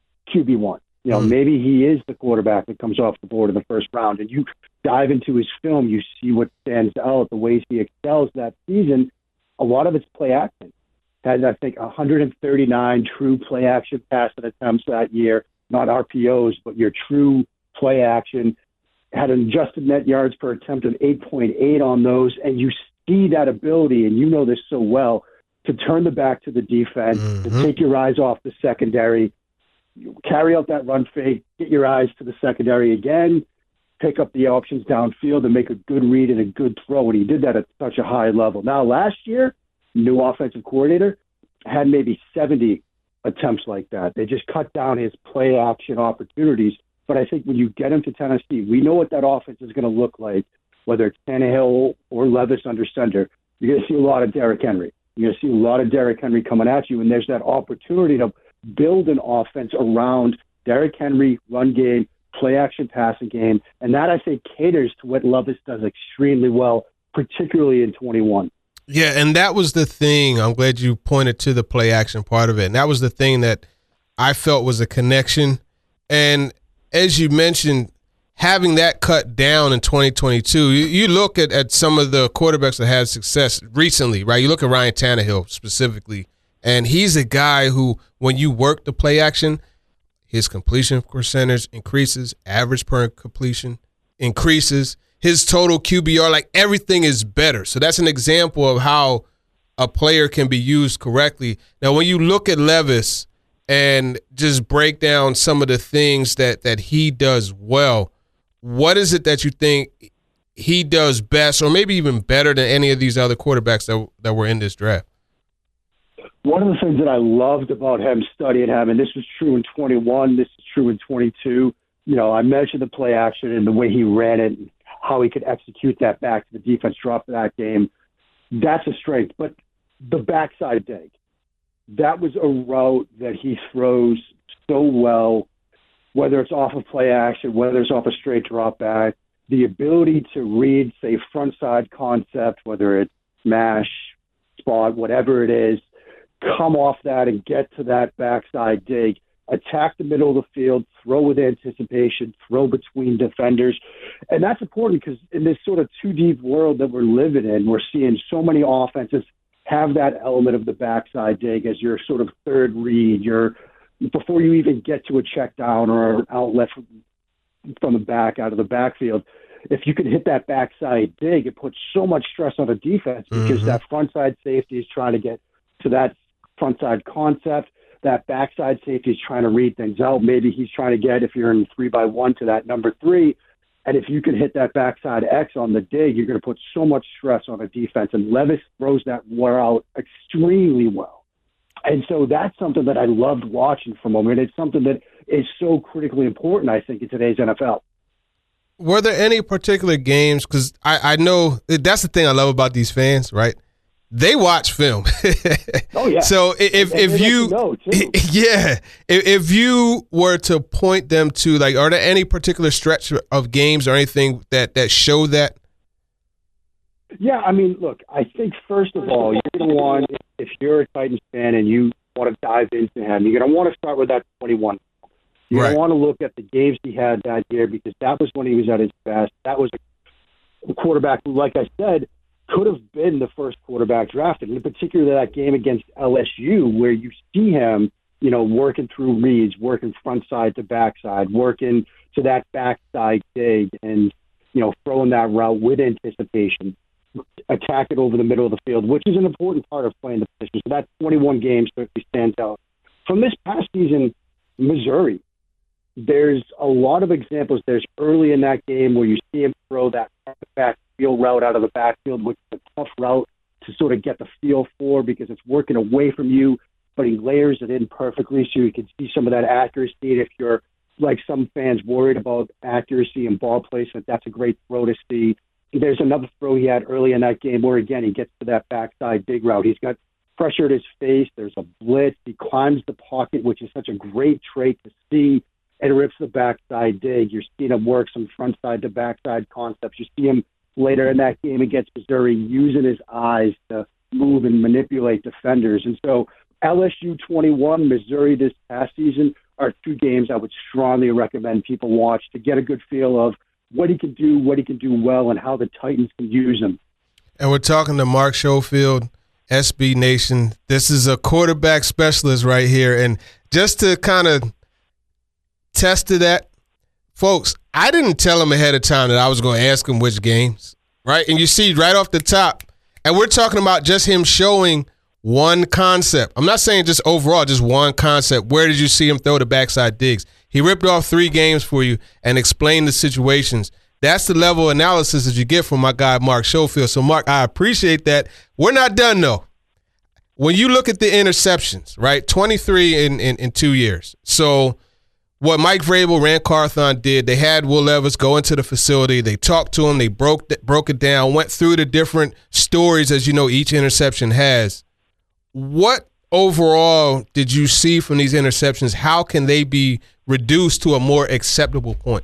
Q B one. You know, mm. maybe he is the quarterback that comes off the board in the first round. And you dive into his film, you see what stands out, the ways he excels that season. A lot of it's play action. Had, I think, one hundred thirty-nine true play action passing attempts that year, not R P Os, but your true play action. Had an adjusted net yards per attempt of eight point eight on those. And you see that ability, and you know this so well, to turn the back to the defense, mm-hmm. to take your eyes off the secondary, carry out that run fake, get your eyes to the secondary again, pick up the options downfield and make a good read and a good throw. And he did that at such a high level. Now, last year, new offensive coordinator had maybe seventy attempts like that. They just cut down his play action opportunities. But I think when you get him to Tennessee, we know what that offense is going to look like, whether it's Tannehill or Levis under center. You're going to see a lot of Derrick Henry. You're going to see a lot of Derrick Henry coming at you, and there's that opportunity to build an offense around Derrick Henry, run game, play action passing game, and that, I think, caters to what Levis does extremely well, particularly in twenty-one. Yeah, and that was the thing. I'm glad you pointed to the play action part of it. And that was the thing that I felt was a connection. And as you mentioned, having that cut down in twenty twenty-two, you, you look at, at some of the quarterbacks that had success recently, right? You look at Ryan Tannehill specifically, and he's a guy who, when you work the play action, his completion percentage increases, average per completion increases, his total Q B R, like everything is better. So that's an example of how a player can be used correctly. Now, when you look at Levis and just break down some of the things that, that he does well, what is it that you think he does best or maybe even better than any of these other quarterbacks that, that were in this draft? One of the things that I loved about him, studying him, and this was true in twenty-one, this is true in twenty-two, you know, I mentioned the play action and the way he ran it, and how he could execute that back to the defense drop that game. That's a strength. But the backside dig, that was a route that he throws so well, whether it's off of play action, whether it's off a straight drop back, the ability to read, say, front side concept, whether it's smash, spot, whatever it is, come off that and get to that backside dig, attack the middle of the field, throw with anticipation, throw between defenders. And that's important because in this sort of two-deep world that we're living in, we're seeing so many offenses have that element of the backside dig as your sort of third read, your before you even get to a check down or an outlet from, from the back, out of the backfield. If you can hit that backside dig, it puts so much stress on a defense because mm-hmm. that front side safety is trying to get to that front side concept. That backside safety is trying to read things out. Maybe he's trying to get, if you're in three by one, to that number three. And if you can hit that backside X on the dig, you're going to put so much stress on a defense. And Levis throws that out extremely well. And so that's something that I loved watching from him. And it's something that is so critically important, I think, in today's N F L. Were there any particular games? Because I, I know that's the thing I love about these fans, right? They watch film. Oh yeah. So if and, if and you, know too. yeah, if, if you were to point them to, like, are there any particular stretch of games or anything that that show that? Yeah, I mean, look, I think first of all, you're going to want, if you're a Titans fan and you want to dive into him, you're going to want to start with that twenty-one. You're right. going to want to look at the games he had that year because that was when he was at his best. That was a quarterback who, like I said, could have been the first quarterback drafted, and in particular that game against L S U where you see him, you know, working through reads, working front side to backside, working to that backside dig and, you know, throwing that route with anticipation, attack it over the middle of the field, which is an important part of playing the position. So that twenty-one games certainly stands out. From this past season, Missouri, there's a lot of examples. There's early in that game where you see him throw that backfield route out of the backfield, which is a tough route to sort of get the feel for because it's working away from you. but he layers it in perfectly so you can see some of that accuracy. And if you're like some fans worried about accuracy and ball placement, that's a great throw to see. There's another throw he had early in that game where, again, he gets to that backside dig route. He's got pressure at his face. There's a blitz. He climbs the pocket, which is such a great trait to see, and rips the backside dig. You're seeing him work some front side to backside concepts. You see him later in that game against Missouri using his eyes to move and manipulate defenders. And so L S U twenty-one, Missouri this past season are two games I would strongly recommend people watch to get a good feel of what he can do, what he can do well, and how the Titans can use him. And we're talking to Mark Schofield, S B Nation. This is a quarterback specialist right here. And just to kind of test to that, folks, I didn't tell him ahead of time that I was going to ask him which games, right? And you see right off the top, and we're talking about just him showing one concept. I'm not saying just overall, just one concept. Where did you see him throw the backside digs? He ripped off three games for you and explained the situations. That's the level of analysis that you get from my guy, Mark Schofield. So, Mark, I appreciate that. We're not done, though. When you look at the interceptions, right, twenty-three in, in, in two years. So what Mike Vrabel, Rand Carthon did, they had Will Levis go into the facility. They talked to him. They broke broke it down, went through the different stories, as you know, each interception has. What overall did you see from these interceptions? How can they be reduced to a more acceptable point?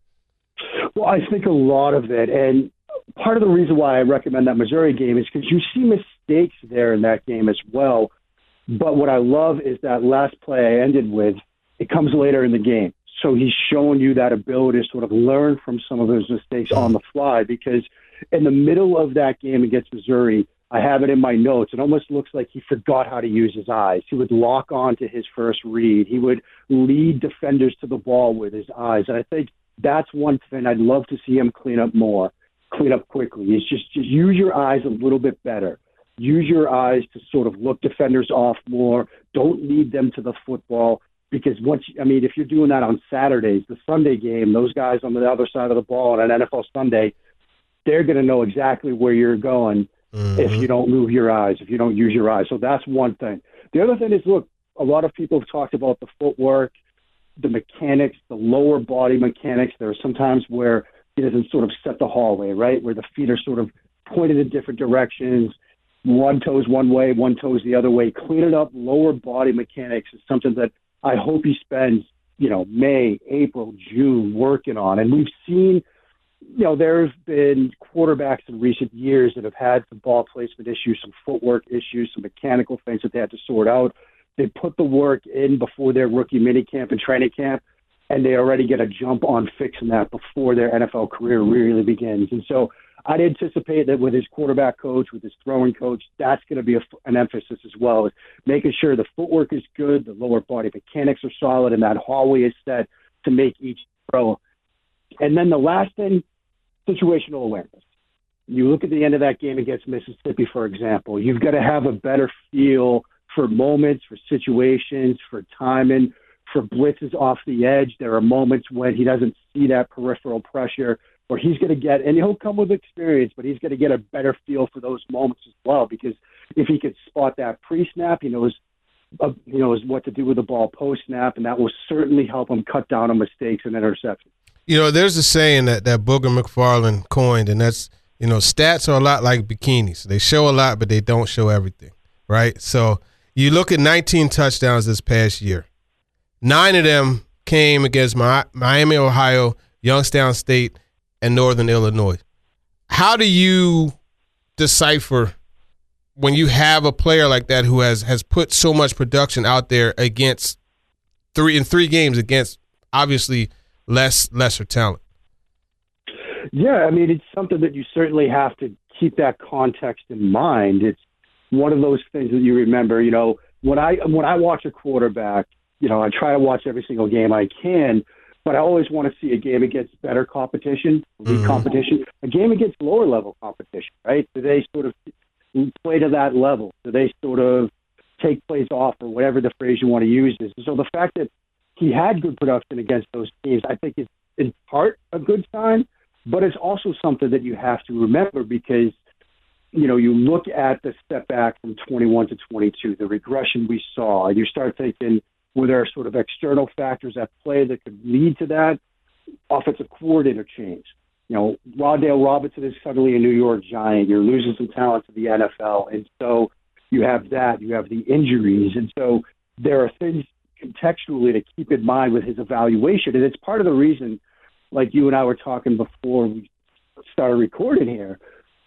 Well, I think a lot of it, and part of the reason why I recommend that Missouri game is because you see mistakes there in that game as well. But what I love is that last play I ended with, it comes later in the game. So he's showing you that ability to sort of learn from some of those mistakes on the fly, because in the middle of that game against Missouri, I have it in my notes. It almost looks like he forgot how to use his eyes. He would lock on to his first read. He would lead defenders to the ball with his eyes. And I think that's one thing I'd love to see him clean up more, clean up quickly, is just, just use your eyes a little bit better. Use your eyes to sort of look defenders off more. Don't lead them to the football, because once, I mean, if you're doing that on Saturdays, the Sunday game, those guys on the other side of the ball on an N F L Sunday, they're going to know exactly where you're going. Mm-hmm. If you don't move your eyes, if you don't use your eyes. So that's one thing. The other thing is, look, a lot of people have talked about the footwork, the mechanics, the lower body mechanics. There are sometimes where he doesn't sort of set the hallway, right, where the feet are sort of pointed in different directions. One toe's one way, one toe's the other way. Cleaning up lower body mechanics is something that I hope he spends, you know, May, April, June working on. And we've seen, you know, there have been quarterbacks in recent years that have had some ball placement issues, some footwork issues, some mechanical things that they had to sort out. They put the work in before their rookie minicamp and training camp, and they already get a jump on fixing that before their N F L career really begins. And so I'd anticipate that with his quarterback coach, with his throwing coach, that's going to be a, an emphasis as well, is making sure the footwork is good, the lower body mechanics are solid, and that hallway is set to make each throw. And then the last thing, situational awareness. You look at the end of that game against Mississippi, for example, you've got to have a better feel for moments, for situations, for timing, for blitzes off the edge. There are moments when he doesn't see that peripheral pressure, or he's going to get, and he'll come with experience, but he's going to get a better feel for those moments as well, because if he could spot that pre-snap, he knows, uh, he knows what to do with the ball post-snap, and that will certainly help him cut down on mistakes and interceptions. You know, there's a saying that, that Booger McFarland coined, and that's, you know, stats are a lot like bikinis. They show a lot, but they don't show everything, right? So you look at nineteen touchdowns this past year. Nine of them came against Miami, Ohio, Youngstown State, and Northern Illinois. How do you decipher when you have a player like that who has, has put so much production out there against three in three games against obviously less lesser talent? Yeah, I mean, it's something that you certainly have to keep that context in mind. It's one of those things that you remember. You know, when I when I watch a quarterback, you know, I try to watch every single game I can, but I always want to see a game against better competition, elite mm-hmm. competition, a game against lower level competition, right? Do they sort of play to that level? Do they sort of take plays off, or whatever the phrase you want to use is? So the fact that he had good production against those teams, I think, is in part a good sign, but it's also something that you have to remember, because you know, you look at the step back from twenty-one to twenty-two, the regression we saw, and you start thinking, were there sort of external factors at play that could lead to that? Offensive coordinator change. You know, Rondale Robinson is suddenly a New York Giant. You're losing some talent to the N F L. And so you have that. You have the injuries. And so there are things contextually to keep in mind with his evaluation. And it's part of the reason, like you and I were talking before we started recording here,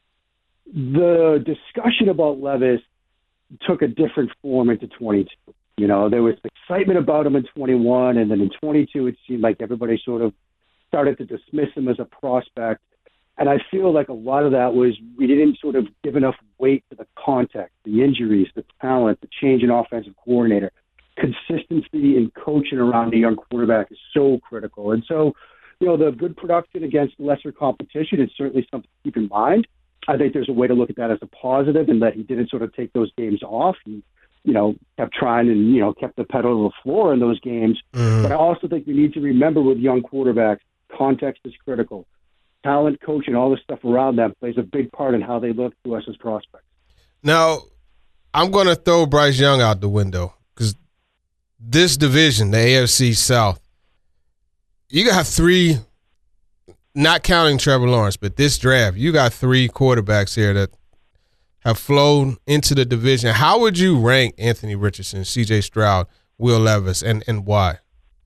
the discussion about Levis took a different form into twenty-two. You know, there was excitement about him in twenty-one, and then in twenty-two it seemed like everybody sort of started to dismiss him as a prospect. And I feel like a lot of that was we didn't sort of give enough weight to the context, the injuries, the talent, the change in offensive coordinator. Consistency in coaching around a young quarterback is so critical. And so, you know, the good production against lesser competition is certainly something to keep in mind. I think there's a way to look at that as a positive, and that he didn't sort of take those games off. He, you know, kept trying and, you know, kept the pedal to the floor in those games. Mm-hmm. But I also think we need to remember with young quarterbacks, context is critical. Talent, coaching, all the stuff around them plays a big part in how they look to us as prospects. Now, I'm going to throw Bryce Young out the window because this division, the A F C South, you got three, not counting Trevor Lawrence, but this draft, you got three quarterbacks here that have flown into the division. How would you rank Anthony Richardson, C J Stroud, Will Levis, and, and why?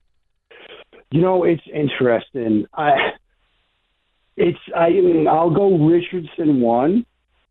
You know, it's interesting. I, it's I. I'll go Richardson one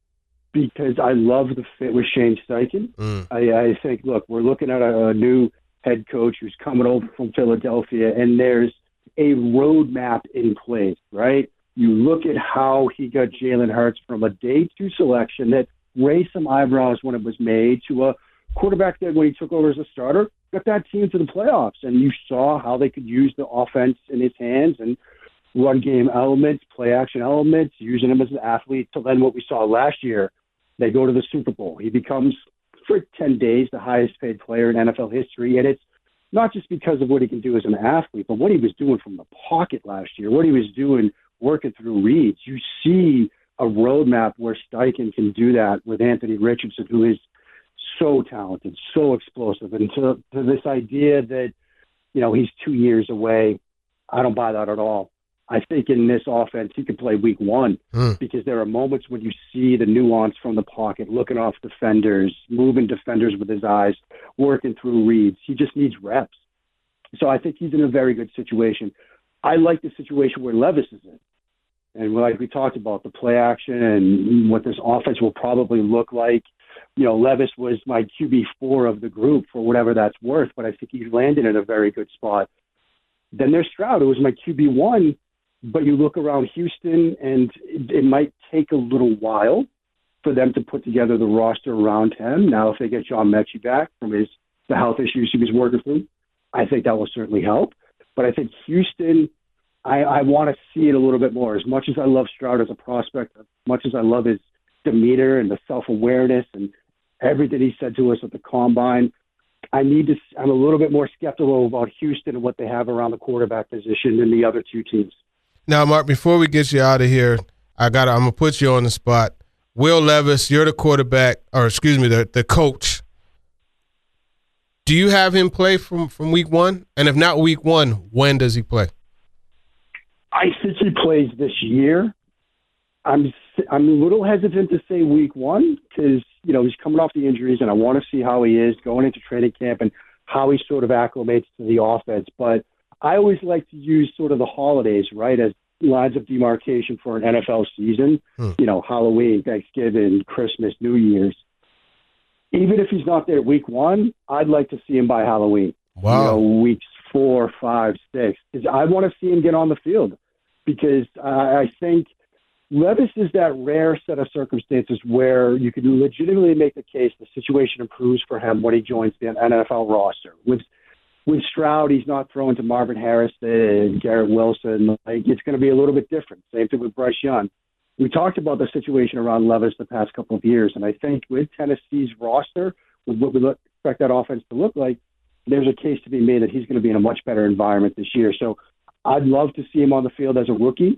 because I love the fit with Shane Steichen. Mm. I, I think, look, we're looking at a, a new head coach who's coming over from Philadelphia, and there's a roadmap in place, right? You look at how he got Jalen Hurts from a day two selection that raised some eyebrows when it was made to a quarterback that when he took over as a starter, got that team to the playoffs. And you saw how they could use the offense in his hands and run game elements, play action elements, using him as an athlete. So then what we saw last year, they go to the Super Bowl. He becomes, for ten days, the highest paid player in N F L history. And it's not just because of what he can do as an athlete, but what he was doing from the pocket last year, what he was doing working through reads. You see a roadmap where Steichen can do that with Anthony Richardson, who is so talented, so explosive. And to, to this idea that, you know, he's two years away, I don't buy that at all. I think in this offense, he could play week one mm. because there are moments when you see the nuance from the pocket, looking off defenders, moving defenders with his eyes, working through reads. He just needs reps. So I think he's in a very good situation. I like the situation where Levis is in. And like we talked about, the play action and what this offense will probably look like. You know, Levis was my Q B four of the group for whatever that's worth, but I think he's landed in a very good spot. Then there's Stroud, who was my Q B one, but you look around Houston, and it, it might take a little while for them to put together the roster around him. Now, if they get John Mechie back from his the health issues he was working through, I think that will certainly help. But I think Houston, I, I want to see it a little bit more. As much as I love Stroud as a prospect, as much as I love his demeanor and the self-awareness and everything he said to us at the Combine, I need to. I'm a little bit more skeptical about Houston and what they have around the quarterback position than the other two teams. Now, Mark, before we get you out of here, I got. I'm gonna put you on the spot. Will Levis, you're the quarterback, or excuse me, the the coach. Do you have him play from, from week one? And if not week one, when does he play? I think he plays this year. I'm I'm a little hesitant to say week one because, you know, he's coming off the injuries, and I want to see how he is going into training camp and how he sort of acclimates to the offense. But I always like to use sort of the holidays, right, as lines of demarcation for an N F L season. Hmm. You know, Halloween, Thanksgiving, Christmas, New Year's. Even if he's not there week one, I'd like to see him by Halloween. Wow. You know, weeks four, five, six. Because I want to see him get on the field because uh, I think Levis is that rare set of circumstances where you can legitimately make the case the situation improves for him when he joins the N F L roster. With with Stroud, he's not throwing to Marvin Harrison and Garrett Wilson. Like, it's going to be a little bit different. Same thing with Bryce Young. We talked about the situation around Levis the past couple of years, and I think with Tennessee's roster, with what we look, expect that offense to look like, there's a case to be made that he's going to be in a much better environment this year. So I'd love to see him on the field as a rookie.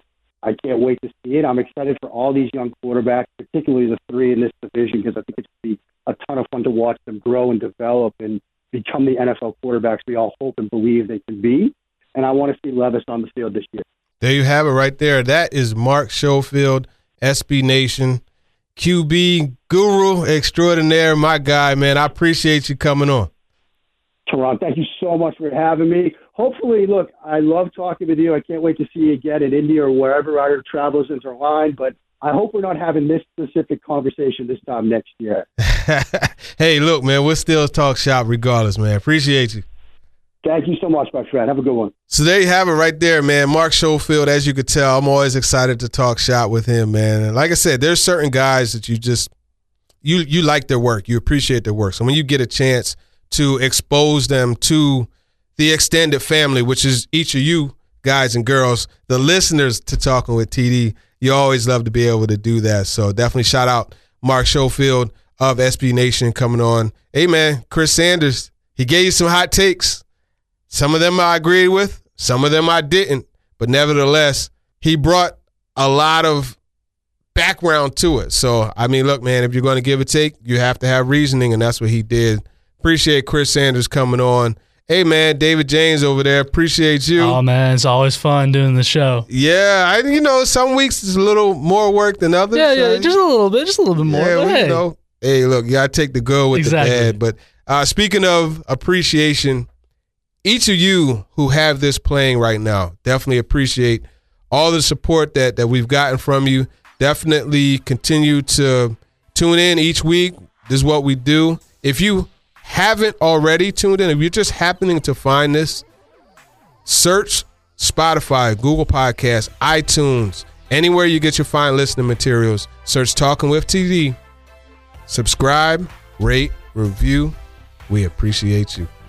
I can't wait to see it. I'm excited for all these young quarterbacks, particularly the three in this division, because I think it's going to be a ton of fun to watch them grow and develop and become the N F L quarterbacks we all hope and believe they can be. And I want to see Levis on the field this year. There you have it right there. That is Mark Schofield, S B Nation, Q B guru extraordinaire, my guy, man. I appreciate you coming on. Teron, thank you so much for having me. Hopefully, look, I love talking with you. I can't wait to see you again in India or wherever our travels interline, but I hope we're not having this specific conversation this time next year. Hey, look, man, we'll still talk shop regardless, man. Appreciate you. Thank you so much, my friend. Have a good one. So there you have it right there, man. Mark Schofield, as you could tell, I'm always excited to talk shop with him, man. And like I said, there's certain guys that you just you you like their work. You appreciate their work. So when you get a chance to expose them to the extended family, which is each of you guys and girls, the listeners to Talking with T D, you always love to be able to do that. So definitely shout out Mark Schofield of S B Nation coming on. Hey, man, Chris Sanders, he gave you some hot takes. Some of them I agreed with, some of them I didn't, but nevertheless, he brought a lot of background to it. So, I mean, look, man, if you're going to give a take, you have to have reasoning, and that's what he did. Appreciate Chris Sanders coming on. Hey, man, David James over there, appreciate you. Oh, man, it's always fun doing the show. Yeah, I, you know, some weeks it's a little more work than others. Yeah, yeah, right? just a little bit, just a little bit more. Yeah, but well, hey. You know, hey, look, you got to take the good with Exactly. the bad. But uh, speaking of appreciation, each of you who have this playing right now, definitely appreciate all the support that, that we've gotten from you. Definitely continue to tune in each week. This is what we do. If you haven't already tuned in, if you're just happening to find this, search Spotify, Google Podcasts, iTunes, anywhere you get your fine listening materials. Search Talking with T D. Subscribe, rate, review. We appreciate you.